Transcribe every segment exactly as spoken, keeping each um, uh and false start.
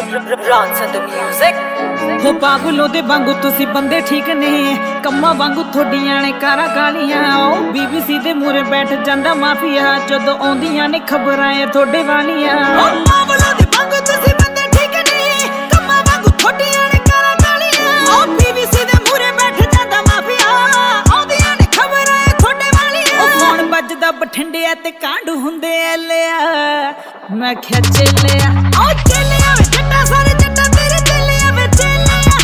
Rance and the music ਹੋ ਪਾਗਲੋਂ ਦੇ ਵਾਂਗੂ ਤੁਸੀਂ ਬੰਦੇ ਠੀਕ ਨੇ, ਕੰਮਾਂ ਵਾਂਗੂ ਥੋਡੀਆਂ ਨੇ ਕਾਰਾਂ ਗਾਲੀਆਂ। ਉਹ ਬੀਬੀਸੀ ਦੇ ਮੂਹਰੇ ਬੈਠ ਜਾਂਦਾ ਮਾਫੀਆ, ਜਦੋਂ ਆਉਂਦੀਆਂ ਨੇ ਖਬਰਾਂ ਇਹ ਥੋਡੇ ਵਾਲੀਆਂ। ਹੋ ਪਾਗਲੋਂ ਦੇ ਵਾਂਗੂ ਤੁਸੀਂ ਬੰਦੇ ਠੀਕ ਨੇ, ਕੰਮਾਂ ਵਾਂਗੂ ਥੋਡੀਆਂ ਨੇ ਕਾਰਾਂ ਗਾਲੀਆਂ। ਉਹ ਬੀਬੀਸੀ ਦੇ ਮੂਹਰੇ ਬੈਠ ਜਾਂਦਾ ਮਾਫੀਆ, ਆਉਂਦੀਆਂ ਨੇ ਖਬਰਾਂ ਇਹ ਥੋਡੇ ਵਾਲੀਆਂ। ਉਹ ਫੋਨ ਵੱਜਦਾ ਬਠਿੰਡਿਆ ਤੇ ਕਾਂਡ ਹੁੰਦੇ ਐ ਲਿਆ, ਮੈਂ ਕਿਹਾ ਚੇਲਿਆ ਉਹ ਚੇਲਿਆ ਵੇ ਜੱਟਾ ਸਾਰੇ ਜੱਟਾ ਤੇਰੇ ਚੇਲਿਆ ਵੇ ਚੇਲਿਆ,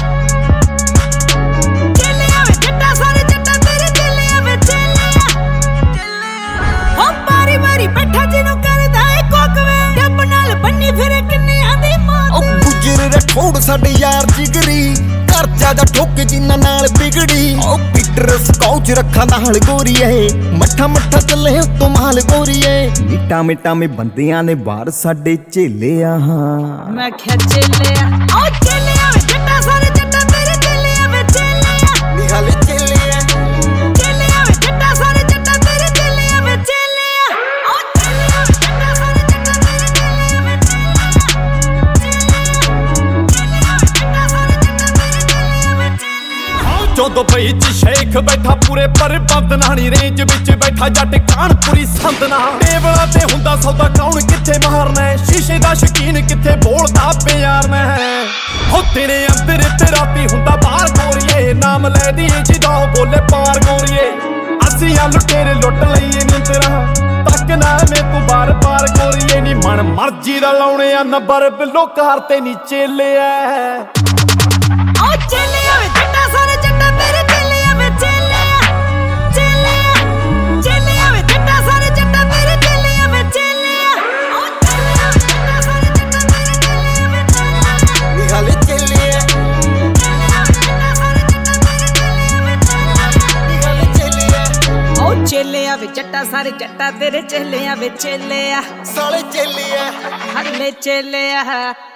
ਚੇਲਿਆ ਵੇ ਜੱਟਾ ਸਾਰੇ ਜੱਟਾ ਤੇਰੇ ਚੇਲਿਆ ਵੇ ਚੇਲਿਆ। ਹੋ ਬਾਰੀ ਬਾਰੀ ਬੈਠਾ ਜਿਹਨੂੰ ਕਰਦਾ ਏ ਕੋਕਵੇ, ਡੱਬ ਨਾਲ ਬੰਨੀ ਫਿਰੇ ਕਿੰਨਿਆਂ ਦੀ ਮੌਤ। ਉਹ ਗੁਜਰ ਰਠੌੜ ਸਾਡੇ ਯਾਰ ਜਿਗਰੀ, ਘਰ ਜਾ ਠੋਕ ਜਿੰਨਾ ਨਾਲ ਬਿਗੜੀ। ਉਹ ਪੀਟਰ ਸਕੌਚ ਰੱਖਾਂ ਨਾਲ ਗੋਰੀਏ, ਮੱਠਾ ਮੱਠਾ ਚੱਲੇ ਉਤੋਂ ਮਾਲ ਗੋਰੀਏ। ਮਿੱਟਾ ਮਿੱਟਾ ਮੇ ਬੰਦਿਆਂ ਨੇ ਬਾਹਰ ਸਾਡੇ ਚੇਲਿਆ, ਮੈਂ ਕਿਹਾ ਚੇਲਿਆ ਉਹ ਚੇਲਿਆ ਵੇ ਜੱਟਾ ਸਾਰੇ ਜੱਟਾ ਤੇਰੇ ਚੇਲਿਆ ਵੇ ਚੇਲਿਆ, ਨਿਹਾਲ ਚੇਲਿਆ ਚੇਲਿਆ ਵੇ ਜੱਟਾ ਸਾਰੇ ਜੱਟਾ ਤੇਰੇ ਚੇਲਿਆ ਵੇ ਚੇਲਿਆ। ਉਹ ਚੇਲਿਆ ਵੇ ਜੱਟਾ ਸਾਰੇ ਜੱਟਾ ਤੇਰੇ ਚੇਲਿਆ ਵੇ ਜੋ ਦੁਬਈ ਚ ਸ਼ੇਖ ਬੈਠਾ ਪੂਰੇ ਪਰਬੰਦ ਨਾਲੀ ਰੇਂਜ ਵਿੱਚ ਬੈਠਾ ਜੱਟ ਕਾਨਪੁਰੀ ਸੰਦਨਾ। ਟੇਬਲਾਂ ਤੇ ਹੁੰਦਾ ਸੌਦਾ ਕੌਣ ਕਿੱਥੇ ਮਾਰਨਾ, ਸ਼ੀਸ਼ੇ ਦਾ ਸ਼ਕੀਨ ਕਿੱਥੇ ਬੋਲਦਾ ਪਿਆਰ ਨਾ। ਹੋ ਤੇਰੇ ਅੰਦਰ ਤੇ ਰਾਤੀ ਹੁੰਦਾ ਬਾਹਰ ਗੋਰੀਏ, ਨਾਮ ਲੈ ਦੀ ਜਦੋਂ ਬੋਲੇ ਪਾਰ ਗੋਰੀਏ। ਅਸੀਂ ਆ ਲੁਟੇਰੇ ਲੁੱਟ ਲਈਏ ਨੀ ਤੇਰਾ, ਤੱਕ ਨਾ ਮੇ ਤੂੰ ਬਾਰ ਬਾਰ ਗੋਰੀਏ। ਨੀ ਮਨ ਮਰਜੀ ਦਾ ਲਾਉਣੇ ਆ ਨੰਬਰ ਬਿੱਲੋ ਕਾਰ ਤੇ ਨੀ ਚੇਲਿਆ। ਉਹ ਚੇਲਿਆ ਵੇ ਜੱਟਾ ਸਾਰੇ ਜੱਟਾ ਤੇਰੇ ਚੇਲਿਆ ਵੇ ਚੇਲਿਆ, ਚੇਲਿਆ ਚੇਲਿਆ ਵੇ ਜੱਟਾ ਸਾਰੇ ਜੱਟਾ ਤੇਰੇ ਚੇਲਿਆ ਵੇ ਚੇਲਿਆ। ਉਹ ਚੇਲਿਆ ਵੇ ਜੱਟਾ ਸਾਰੇ ਜੱਟਾ ਤੇਰੇ ਚੇਲਿਆ ਵੇ ਚੇਲਿਆ, ਨਿਹਾਲ ਚੇਲਿਆ ਚੇਲਿਆ ਵੇ ਜੱਟਾ ਸਾਰੇ ਜੱਟਾ ਤੇਰੇ ਚੇਲਿਆ ਵੇ ਚੇਲਿਆ, ਨਿਹਾਲ ਚੇਲਿਆ ਉਹ ਚੇਲਿਆ ਵੇ ਜੱਟਾ ਸਾਰੇ ਜੱਟਾ ਤੇਰੇ ਚੇਲਿਆ ਵੇ ਚੇਲਿਆ, ਸਾਲੇ ਚੇਲਿਆ ਹੱਲੇ ਚੇਲਿਆ।